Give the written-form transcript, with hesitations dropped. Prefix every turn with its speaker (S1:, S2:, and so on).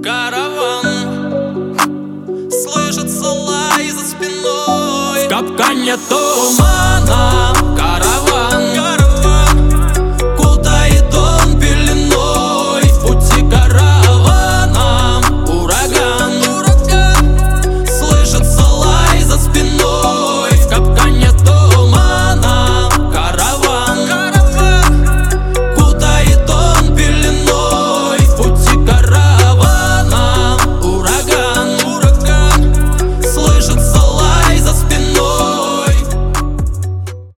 S1: караван, слышится лай за спиной.
S2: В капкане тумана